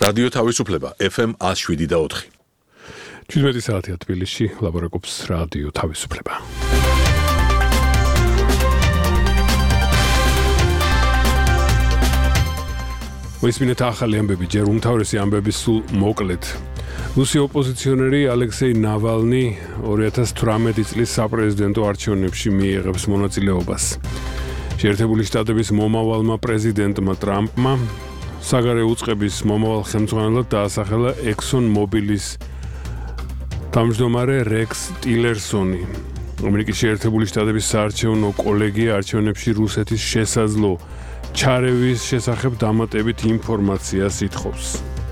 რადიო თავისუფლება FM 107.4. 17 საათია თბილისში, ლაპარაკობს რადიო თავისუფლება. მოისმინეთ ახალი ამბები, ჯერ უმთავრესი ამბები სულ მოკლედ. რუსი ოპოზიციონერი ალექსეი ნავალნი 2018 წლის საპრეზიდენტო არჩევნებში მიიღებს მონაწილეობას. შეერთებული შტატების მომავალმა პრეზიდენტმა ტრამპმა საგარეო უწყების მომავალ ხელმძღვანელად დაასახელა Exxon Mobilis თავმჯდომარე რექს ტილერსონი. ამერიკის შეერთებული შტატების საარჩევნო კოლეგია არჩევნებში რუსეთის შესაძლო ჩარევის შესახებ დამატებით ინფორმაციას ითხოვს.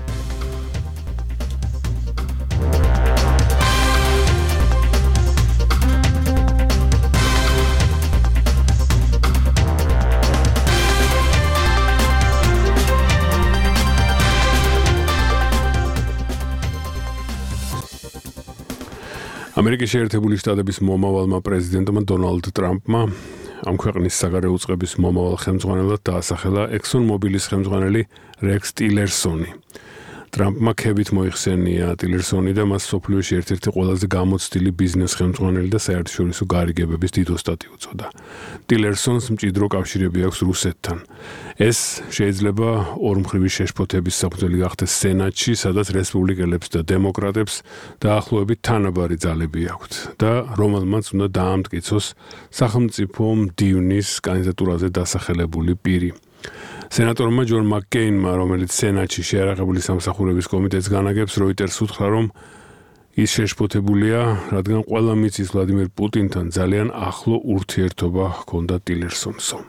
ამერიკის შეერთებული შტატების მომავალმა პრეზიდენტმა დონალდ ტრამპმა ამ ქვეყნის საგარეო უწყების მომავალ ხელმძღვანელად დაასახელა Exxon Mobilis ხელმძღვანელი რექს ტილერსონი. ტრამპმა ქებით მოიხსენია ტილერსონი და მას სოფლიოში ერთ-ერთი ყველაზე გამოცდილი ბიზნეს ხელმძღვანელი და საერთაშორისო გარიგებების დიდ ოსტატი უწოდა. ტილერსონს მჭიდრო კავშირები აქვს რუსეთთან. ეს შეიძლება ორმხრივი შეშფოთების საფუძველი გახდეს სენატში, სადაც რესპუბლიკელებს და დემოკრატებს დაახლოებით თანაბარი ძალები აქვთ და რომელმაც უნდა დაამტკიცოს სახელმწიფო მდივნის კანდიდატურაზე დასახელებული პირი. სენატორმა ჯონ მაკკეინმა, რომელიც სენატში შეიარაღებული სამსახურების კომიტეტს განაგებს, როიტერს უთხრა, რომ ის შეშფოთებულია, რადგან ყველა მიცის ვლადიმერ პუტინთან ძალიან ახლო ურთიერთობა ჰქონდა ტილერსონსო.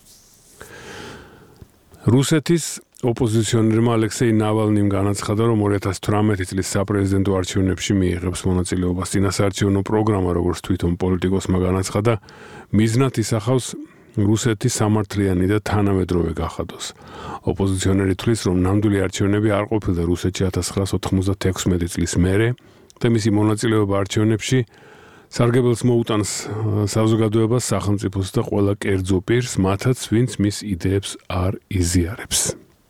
რუსეთის ოპოზიციონერმა ალექსეი ნავალნიმ განაცხადა, რომ 2018 წლის საპრეზიდენტო არჩევნებში მიიღებს მონაწილეობას. წინასაარჩევნო პროგრამა, როგორც თვითონ პოლიტიკოსმა განაცხადა, მიზნად ისახავს რუსეთის სამართლიანი და თანამედროვე გახადოს. ოპოზიციონერი თვლის, რომ ნამდვილი არჩევნები არ ყოფილდა რუსეთში 1996 წლის მერე და მისი მონაწილეობა არჩევნებში სარგებელს მოუტანს საზოგადოებას, სახელმწიფოს და ყველა კერძო პირს, მათაც ვინც მის იდეებს არ იზიარებს.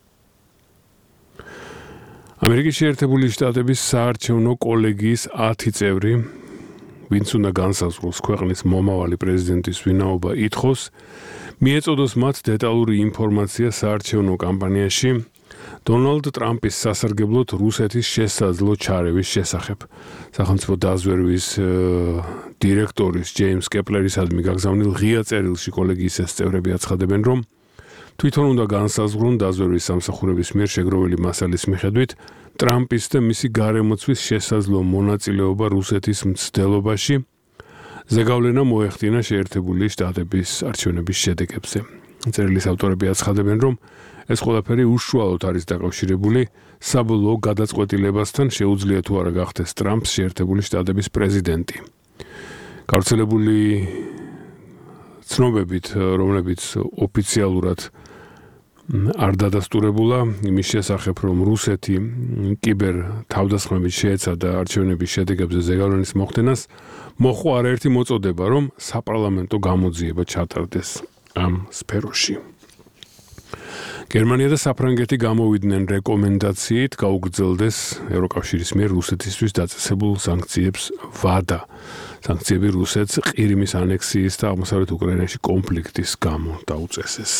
ამერიკის შეერთებული შტატების საარჩევნო კოლეგიის 10 წევრი ვინც უნდა განსაზღვროს ქვეყნის მომავალი პრეზიდენტის ვინაობა ითხოვს, მიეწოდოს მათ დეტალური ინფორმაცია საარჩევნო კამპანიაში დონალდ ტრამპის სასარგებლოდ რუსეთის შესაძლო ჩარევის შესახებ. სახელმწიფო დაზვერვის დირექტორის ჯეიმს კეპლერისადმი გაგზავნილ ღია წერილში კოლეგიის ეს წევრები აცხადებენ, რომ თვითონ უნდა განსაზღვრონ დაზვერვის სამსახურების მიერ შეგროვილი მასალის მიხედვით ტრამპის და მისი გარემოცვის შესაძლო მონაწილეობა რუსეთის მცდელობაში ზეგავლენა მოეხდინა შეერთებული შტატების არჩევნების შედეგებზე. წერილის ავტორები აცხადებენ, რომ ეს ყველაფერი უშუალოდ არის დაკავშირებული საბოლოო გადაწყვეტილებასთან, შეუძლია თუ არა გახდეს ტრამპს შეერთებული შტატების პრეზიდენტი. გავრცელებული ცნობებით, რომლებიც ოფიციალურად არ დადასტურებულა იმის შესახებ, რომ რუსეთი კიბერ თავდასხმებით შეეცადა არჩევნების შედეგებზე ზეგავლენის მოხდენას, მოჰყვა არაერთი მოწოდება, რომ საპარლამენტო გამოძიება ჩატარდეს ამ სფეროში. გერმანია და საფრანგეთი გამოვიდნენ რეკომენდაციით გაუგრძელდეს ევროკავშირის მიერ რუსეთისთვის დაწესებულ სანქციებს ვადა. სანქციები რუსეთს ყირიმის ანექსიის და აღმოსავლეთ უკრაინაში კონფლიქტის გამო დაუწესეს.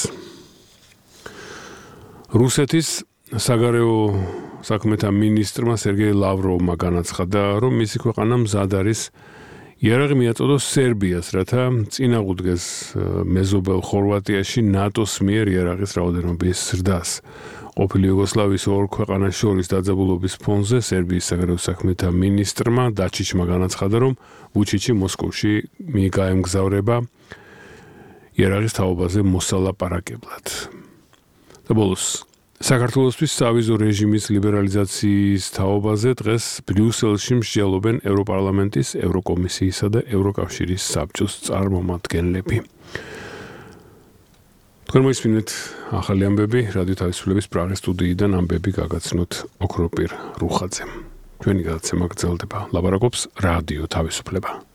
რუსეთის საგარეო საქმეთა მინისტრმა სერგეი ლავროვმა განაცხადა, რომ მისი ქვეყანა მზად არის იარაღი მიაწოდოს სერბიას, რათა წინააღმდეგეს მეზობელ ხორვატიაში ნატოს მიერ იარაღის რაოდენობის ზრდას. ყოფილი იუგოსლავიის ორ ქვეყანას შორის დაძაბულობის ფონზე სერბიის საგარეო საქმეთა მინისტრმა დაჩიჩმა განაცხადა, რომ ვუჩიჩი მოსკოვში გაემგზავრება იარაღის თაობაზე მოსალაპარაკებლად. და ბოლოს საქართველოსთვის სავიზო რეჟიმის ლიბერალიზაციის თაობაზე დღეს ბრიუსელში მსჯელობენ ევროპარლამენტის, ევროკომისიისა და ევროკავშირის საბჭოს წარმომადგენლები. თქვენ მოისმინეთ ახალი ამბები რადიო თავისუფლების პრაღის სტუდიიდან ამბები გაგაცნოთ ოქროპირ რუხაძემ. ჩვენი გადაცემა გრძელდება. ლაპარაკობს რადიო თავისუფლება.